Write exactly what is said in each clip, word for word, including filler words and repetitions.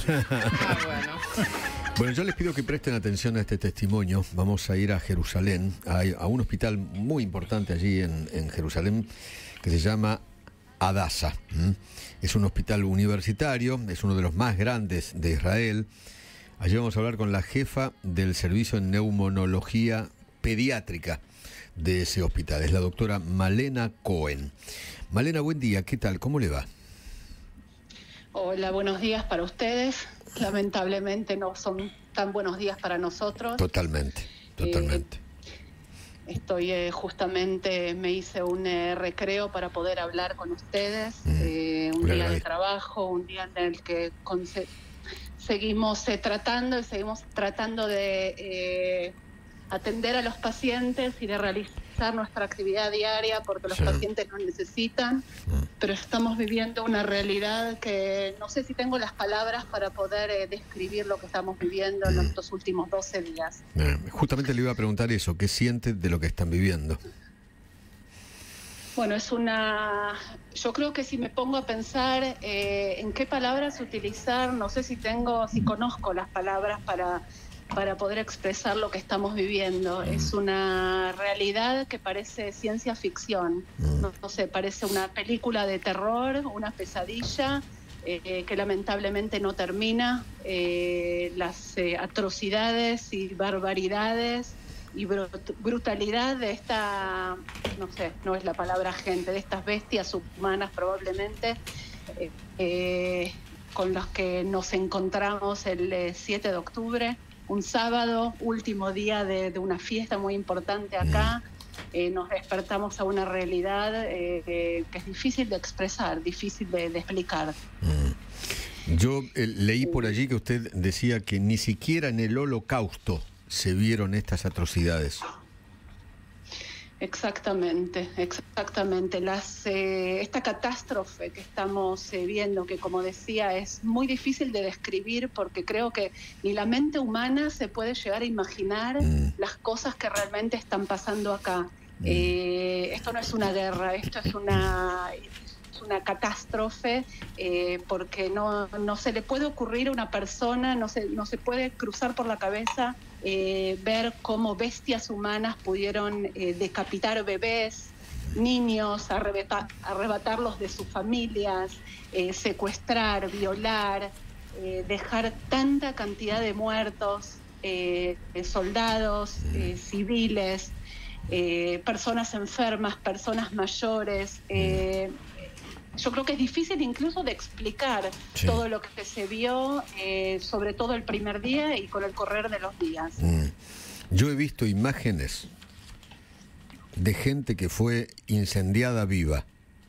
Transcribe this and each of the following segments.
Ah, bueno. Bueno, yo les pido que presten atención a este testimonio. Vamos a ir a Jerusalén, a, a un hospital muy importante allí en, en Jerusalén, que se llama Hadassah. ¿Mm? Es un hospital universitario, es uno de los más grandes de Israel. Allí vamos a hablar con la jefa del servicio de neumonología pediátrica de ese hospital. Es la doctora Malena Cohen. Malena, buen día. ¿Qué tal? ¿Cómo le va? Hola, buenos días para ustedes. Lamentablemente no son tan buenos días para nosotros. Totalmente, totalmente. Eh, estoy eh, justamente, me hice un eh, recreo para poder hablar con ustedes. Mm, eh, un día de trabajo, un día en el que conse- seguimos eh, tratando y seguimos tratando de eh, atender a los pacientes y de realizar nuestra actividad diaria porque los sí. pacientes nos necesitan, mm. pero estamos viviendo una realidad que no sé si tengo las palabras para poder eh, describir lo que estamos viviendo mm. en estos últimos doce días. Eh, justamente le iba a preguntar eso, ¿qué siente de lo que están viviendo? Bueno, es una... Yo creo que si me pongo a pensar eh, en qué palabras utilizar, no sé si tengo, si conozco las palabras para... para poder expresar lo que estamos viviendo. Mm. Es una realidad que parece ciencia ficción. Mm. No, no sé, parece una película de terror, una pesadilla eh, que lamentablemente no termina. Eh, las eh, atrocidades y barbaridades y brut- brutalidad de esta, no sé, no es la palabra gente, de estas bestias humanas probablemente, eh, eh, con las que nos encontramos el eh, siete de octubre. Un sábado, último día de, de una fiesta muy importante acá, eh, nos despertamos a una realidad eh, eh, que es difícil de expresar, difícil de, de explicar. Mm. Yo eh, leí por allí que usted decía que ni siquiera en el Holocausto se vieron estas atrocidades. Exactamente, exactamente. Las, eh, esta catástrofe que estamos eh, viendo, que como decía es muy difícil de describir porque creo que ni la mente humana se puede llegar a imaginar mm. las cosas que realmente están pasando acá. Mm. Eh, esto no es una guerra, esto es una... una catástrofe eh, porque no, no se le puede ocurrir a una persona, no se, no se puede cruzar por la cabeza eh, ver cómo bestias humanas pudieron eh, decapitar bebés, niños, arrebatar, arrebatarlos de sus familias, eh, secuestrar, violar, eh, dejar tanta cantidad de muertos, eh, soldados, eh, civiles, eh, personas enfermas, personas mayores. Eh, Yo creo que es difícil incluso de explicar sí. todo lo que se vio, eh, sobre todo el primer día y con el correr de los días. Mm. Yo he visto imágenes de gente que fue incendiada viva.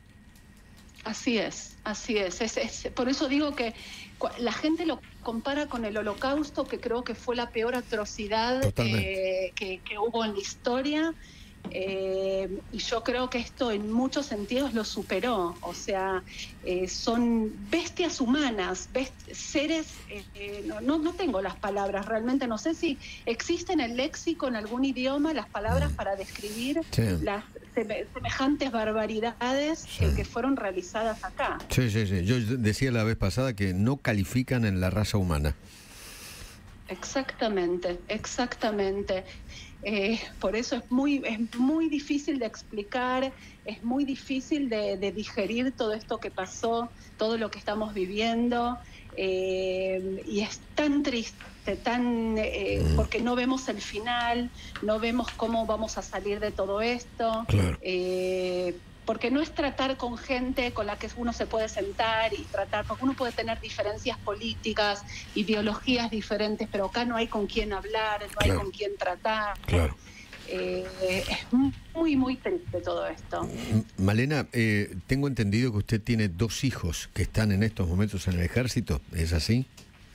Así es, así es. es, es por eso digo que la gente lo compara con el Holocausto, que creo que fue la peor atrocidad eh, que, que hubo en la historia. Eh, y yo creo que esto en muchos sentidos lo superó, o sea, eh, son bestias humanas, best seres, eh, no, no, no tengo las palabras, realmente no sé si existe en el léxico, en algún idioma, las palabras para describir sí. las sem- semejantes barbaridades sí. que, que fueron realizadas acá. Sí, sí, sí, yo decía la vez pasada que no califican en la raza humana. Exactamente, exactamente. Eh, por eso es muy, es muy difícil de explicar, es muy difícil de, de digerir todo esto que pasó, todo lo que estamos viviendo, eh, y es tan triste, tan eh, porque no vemos el final, no vemos cómo vamos a salir de todo esto. Claro. Eh, porque no es tratar con gente con la que uno se puede sentar y tratar, porque uno puede tener diferencias políticas, ideologías diferentes, pero acá no hay con quién hablar, no claro. hay con quién tratar. Claro. Eh, es muy, muy triste todo esto. Malena, eh, tengo entendido que usted tiene dos hijos que están en estos momentos en el ejército, ¿es así?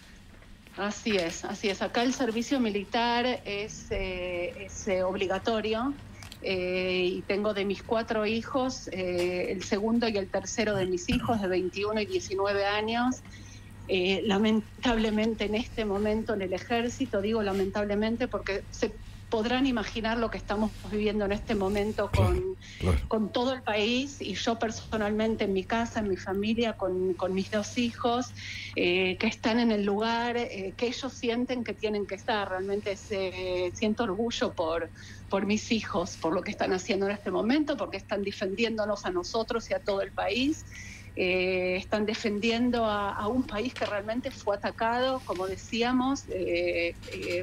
Así es, así es. Acá el servicio militar es, eh, es eh, obligatorio. Eh, y tengo de mis cuatro hijos, eh, el segundo y el tercero de mis hijos de veintiuno y diecinueve años, eh, lamentablemente en este momento en el ejército, digo lamentablemente porque se podrán imaginar lo que estamos viviendo en este momento con, claro, claro. con todo el país, y yo personalmente en mi casa, en mi familia, con, con mis dos hijos, eh, que están en el lugar eh, que ellos sienten que tienen que estar. Realmente se, siento orgullo por, por mis hijos, por lo que están haciendo en este momento, porque están defendiéndonos a nosotros y a todo el país. Eh, están defendiendo a, a un país que realmente fue atacado, como decíamos. Eh, eh,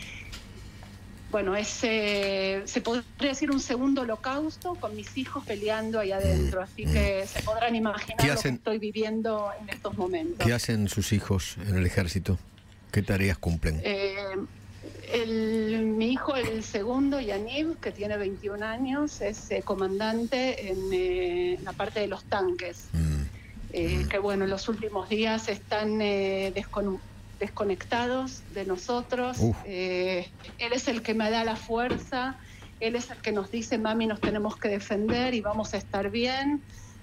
Bueno, es, eh, se podría decir un segundo holocausto con mis hijos peleando ahí adentro, así que se podrán imaginar lo que estoy viviendo en estos momentos. ¿Qué hacen sus hijos en el ejército? ¿Qué tareas cumplen? Eh, el, mi hijo, el segundo, Yaniv, que tiene veintiún años, es eh, comandante en eh, la parte de los tanques, mm. Eh, mm. que bueno, en los últimos días están eh, desconectados. desconectados de nosotros. Eh, él es el que me da la fuerza, él es el que nos dice, mami, nos tenemos que defender y vamos a estar bien.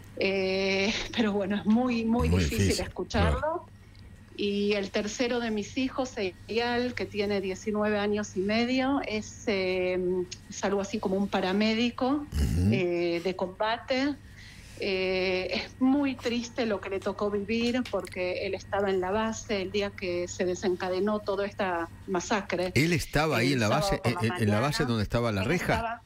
Eh, pero bueno, es muy, muy, muy difícil, difícil escucharlo. Claro. Y el tercero de mis hijos, Eyal, que tiene diecinueve años y medio, es, eh, es algo así como un paramédico uh-huh. eh, de combate. Eh, es muy triste lo que le tocó vivir, porque él estaba en la base el día que se desencadenó toda esta masacre. ¿Él estaba ahí en la base, en, la en la base donde estaba la él reja? Estaba,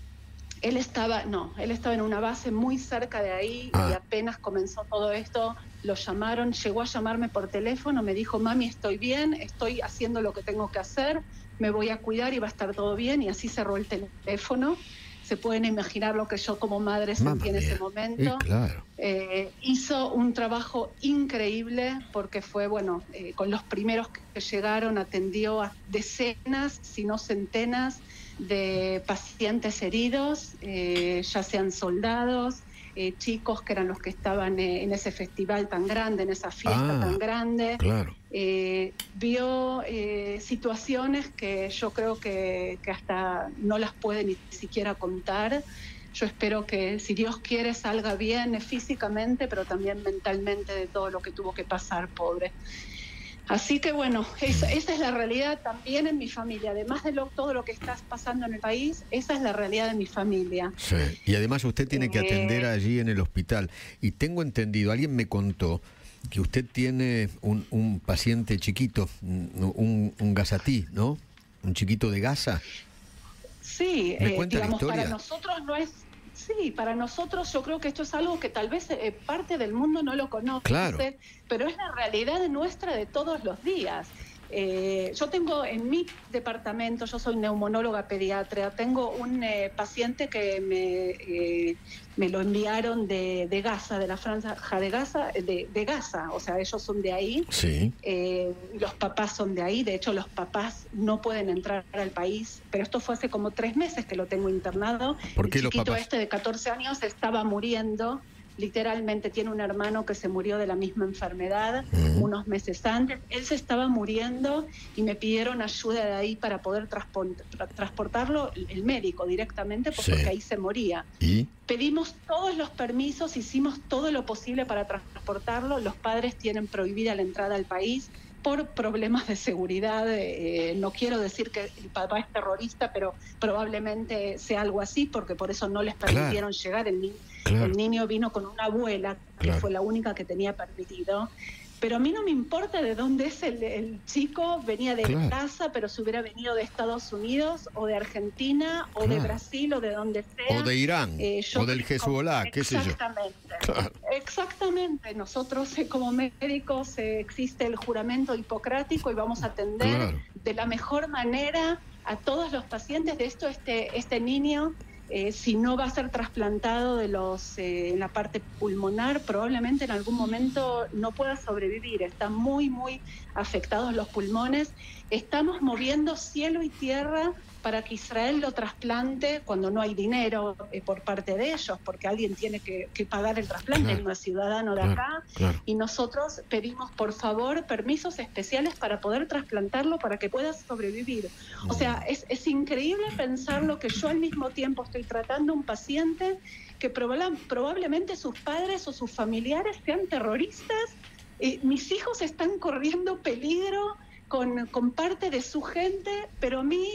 él estaba, no, él estaba en una base muy cerca de ahí ah. y apenas comenzó todo esto, lo llamaron, llegó a llamarme por teléfono, me dijo, mami, estoy bien, estoy haciendo lo que tengo que hacer, me voy a cuidar y va a estar todo bien, y así cerró el teléfono. Se pueden imaginar lo que yo como madre sentí en ese momento. Sí, claro. Eh, hizo un trabajo increíble, porque fue, bueno, eh, con los primeros que llegaron atendió a decenas, si no centenas, de pacientes heridos, eh, ya sean soldados, eh, chicos que eran los que estaban eh, en ese festival tan grande, en esa fiesta ah, tan grande. Claro. Eh, vio eh, situaciones que yo creo que, que hasta no las puede ni siquiera contar. Yo espero que, si Dios quiere, salga bien físicamente, pero también mentalmente, de todo lo que tuvo que pasar, pobre. Así que bueno, esa, esa es la realidad también en mi familia. Además de lo, todo lo que está pasando en el país, esa es la realidad de mi familia. Sí. Y además usted tiene que atender eh, allí en el hospital. Y tengo entendido, alguien me contó que usted tiene un, un paciente chiquito, un, un gasatí, ¿no? Un chiquito de Gaza. Sí, eh, digamos, para nosotros no es... Sí, para nosotros yo creo que esto es algo que tal vez eh, parte del mundo no lo conoce, claro. pero es la realidad nuestra de todos los días. Eh, yo tengo en mi departamento, yo soy neumonóloga pediatra, tengo un eh, paciente que me, eh, me lo enviaron de, de Gaza, de la franja de Gaza, de, de Gaza, o sea, ellos son de ahí, sí. eh, los papás son de ahí, de hecho los papás no pueden entrar al país, pero esto fue hace como tres meses que lo tengo internado. ¿Por qué el los chiquito papás? Este de catorce años estaba muriendo. Literalmente tiene un hermano que se murió de la misma enfermedad uh-huh. unos meses antes. Él se estaba muriendo y me pidieron ayuda de ahí para poder transport, transportarlo el médico directamente, pues sí. porque ahí se moría. ¿Y? Pedimos todos los permisos, hicimos todo lo posible para transportarlo. Los padres tienen prohibida la entrada al país por problemas de seguridad. Eh, no quiero decir que el papá es terrorista, pero probablemente sea algo así, porque por eso no les permitieron claro. llegar. El, ni claro. el niño vino con una abuela, que claro. fue la única que tenía permitido. Pero a mí no me importa de dónde es el, el chico, venía de claro. casa, pero si hubiera venido de Estados Unidos, o de Argentina, o claro. de Brasil, o de donde sea. O de Irán, eh, o del Hezbollah, qué sé yo. Exactamente, claro. exactamente. Nosotros eh, como médicos eh, existe el juramento hipocrático y vamos a atender claro. de la mejor manera a todos los pacientes. De esto, este, este niño... Eh, si no va a ser trasplantado de los eh, en la parte pulmonar, probablemente en algún momento no pueda sobrevivir. Están muy, muy afectados los pulmones. Estamos moviendo cielo y tierra para que Israel lo trasplante cuando no hay dinero eh, por parte de ellos, porque alguien tiene que, que pagar el trasplante, claro. no es ciudadano de acá, claro, claro. y nosotros pedimos, por favor, permisos especiales para poder trasplantarlo para que pueda sobrevivir. O sea, es, es increíble pensar lo que yo al mismo tiempo estoy tratando a un paciente que proba- probablemente sus padres o sus familiares sean terroristas. Eh, mis hijos están corriendo peligro con, con parte de su gente, pero a mí...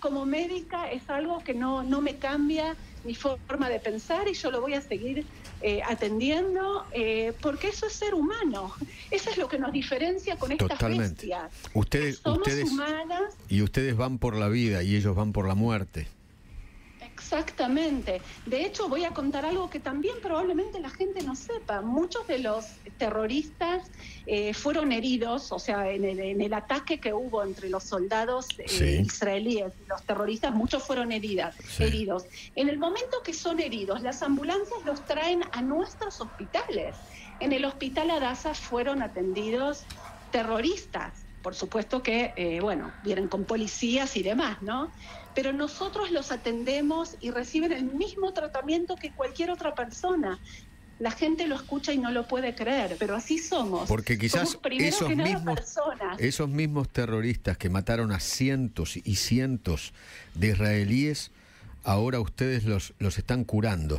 como médica es algo que no, no me cambia mi forma de pensar y yo lo voy a seguir eh, atendiendo, eh, porque eso es ser humano. Eso es lo que nos diferencia con estas Totalmente. bestias. Ustedes, Somos ustedes, humanas. Y ustedes van por la vida y ellos van por la muerte. Exactamente. De hecho, voy a contar algo que también probablemente la gente no sepa. Muchos de los terroristas eh, fueron heridos, o sea, en el, en el ataque que hubo entre los soldados eh, Sí. israelíes y los terroristas, muchos fueron heridas, Sí. heridos. En el momento que son heridos, las ambulancias los traen a nuestros hospitales. En el hospital Hadassah fueron atendidos terroristas. Por supuesto que, eh, bueno, vienen con policías y demás, ¿no? Pero nosotros los atendemos y reciben el mismo tratamiento que cualquier otra persona. La gente lo escucha y no lo puede creer, pero así somos. Porque quizás Somos primero esos que nada mismos, personas. esos mismos terroristas que mataron a cientos y cientos de israelíes, ahora ustedes los, los están curando.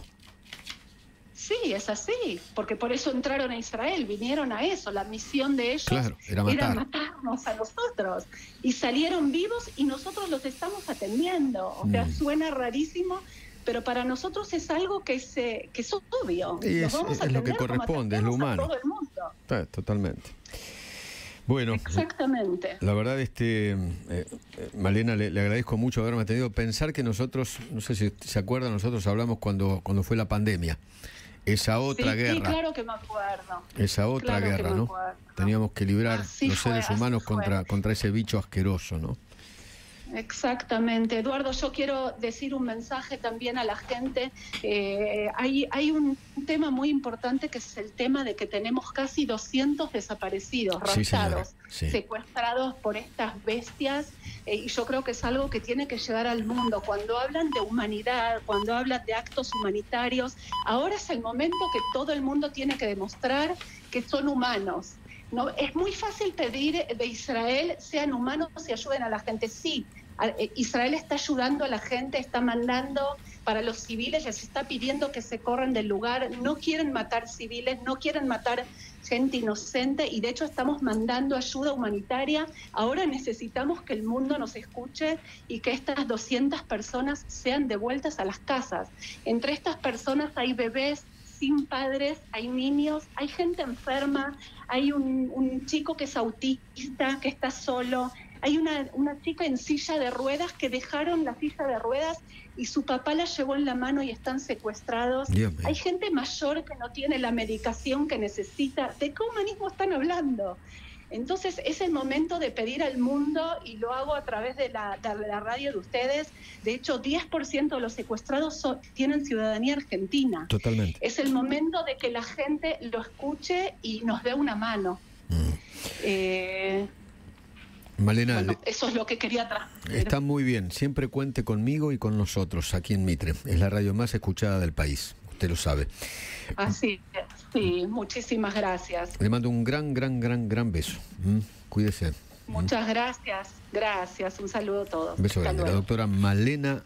Sí, es así, porque por eso entraron a Israel, vinieron a eso, la misión de ellos Claro, era matar. matarnos a nosotros, y salieron vivos y nosotros los estamos atendiendo, o sea, Mm. suena rarísimo, pero para nosotros es algo que, se, que es obvio. Y Los es- vamos a es lo que atender como corresponde, es lo atendemos a humano. todo el mundo. Ah, totalmente. Bueno, Exactamente. la verdad, este, eh, eh, Malena, le, le agradezco mucho haberme atendido. Pensar que nosotros, no sé si se acuerdan, nosotros hablamos cuando, cuando fue la pandemia. Esa otra Sí, guerra. sí, claro que me acuerdo. Esa otra Claro que guerra, me ¿no? acuerdo. Teníamos que librar Así los fue, seres así humanos fue. contra, contra ese bicho asqueroso, ¿no? Exactamente. Eduardo, yo quiero decir un mensaje también a la gente. Eh, hay, hay un tema muy importante que es el tema de que tenemos casi doscientos desaparecidos, Sí, señora, raptados, sí. secuestrados por estas bestias, eh, y yo creo que es algo que tiene que llegar al mundo. Cuando hablan de humanidad, cuando hablan de actos humanitarios, ahora es el momento que todo el mundo tiene que demostrar que son humanos. No, es muy fácil pedir de Israel sean humanos y ayuden a la gente. Sí, a- eh, Israel está ayudando a la gente, está mandando para los civiles, les está pidiendo que se corran del lugar. No quieren matar civiles, no quieren matar gente inocente, y de hecho estamos mandando ayuda humanitaria. Ahora necesitamos que el mundo nos escuche y que estas doscientas personas sean devueltas a las casas. Entre estas personas hay bebés sin padres, hay niños, hay gente enferma, hay un, un chico que es autista, que está solo, hay una, una chica en silla de ruedas que dejaron la silla de ruedas y su papá la llevó en la mano y están secuestrados. Dios mío. Hay gente mayor que no tiene la medicación que necesita. ¿De qué humanismo están hablando? Entonces es el momento de pedir al mundo, y lo hago a través de la, de la radio de ustedes. De hecho, diez por ciento de los secuestrados son, tienen ciudadanía argentina. Totalmente. Es el momento de que la gente lo escuche y nos dé una mano. Mm. Eh, Malena, bueno, le- eso es lo que quería transmitir. está muy bien. Siempre cuente conmigo y con nosotros aquí en Mitre. Es la radio más escuchada del país. Usted lo sabe. Así es, sí, muchísimas gracias. Le mando un gran, gran, gran, gran beso. ¿Mm? Cuídese. Muchas gracias, gracias. Un saludo a todos. Un beso Hasta grande. La luego. doctora Malena